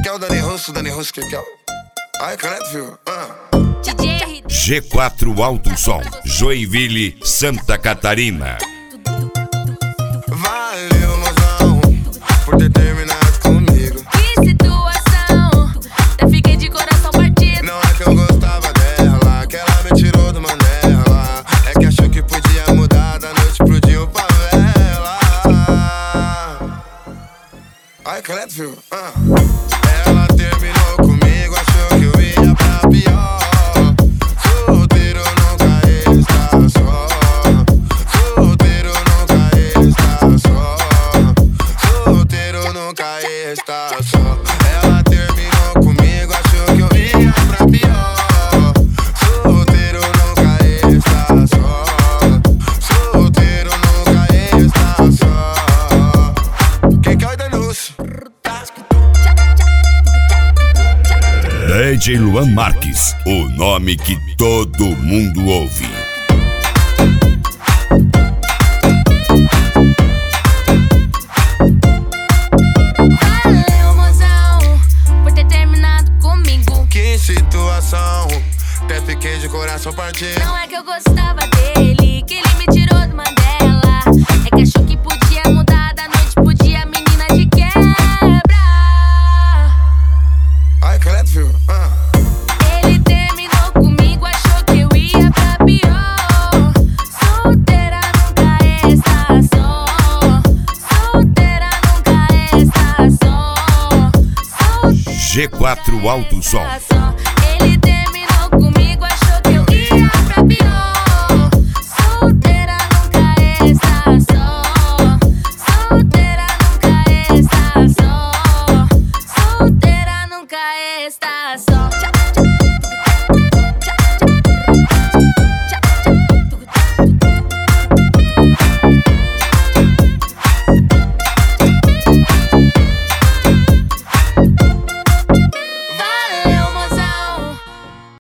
que é o Dani Russo, que é o... Ai, credo, filho. G4 Alto Som, Joinville, Santa Catarina. Valeu, mozão, por ter terminado comigo. Que situação, até fiquei de coração partido. Não é que eu gostava dela, que ela me tirou do Mandela. É que achou que podia mudar da noite pro dia, favela. Ai, credo, filho. Ela terminou comigo, achou que eu ia pra pior. Solteiro nunca está só. Solteiro nunca está só. Solteiro nunca está só. Ela terminou comigo, achou que eu ia pra pior. Solteiro nunca está só. Solteiro nunca está só. Quem quer o Danusso? DJ Luan Marques, o nome que todo mundo ouve. Valeu, mozão, por ter terminado comigo. Que situação, até fiquei de coração partido. Não é que eu gostava dele, que ele me tirou do Mandela. É que achou que podia mudar da noite pro dia, menina de quebra. Ai, credo, filho. Ele terminou comigo, achou que eu ia pra pior. Solteira nunca está só. Solteira nunca está só. G4 Alto Som. Ele terminou comigo, achou que eu ia pra pior. Solteira nunca está só. Solteira nunca está só. Solteira nunca está só.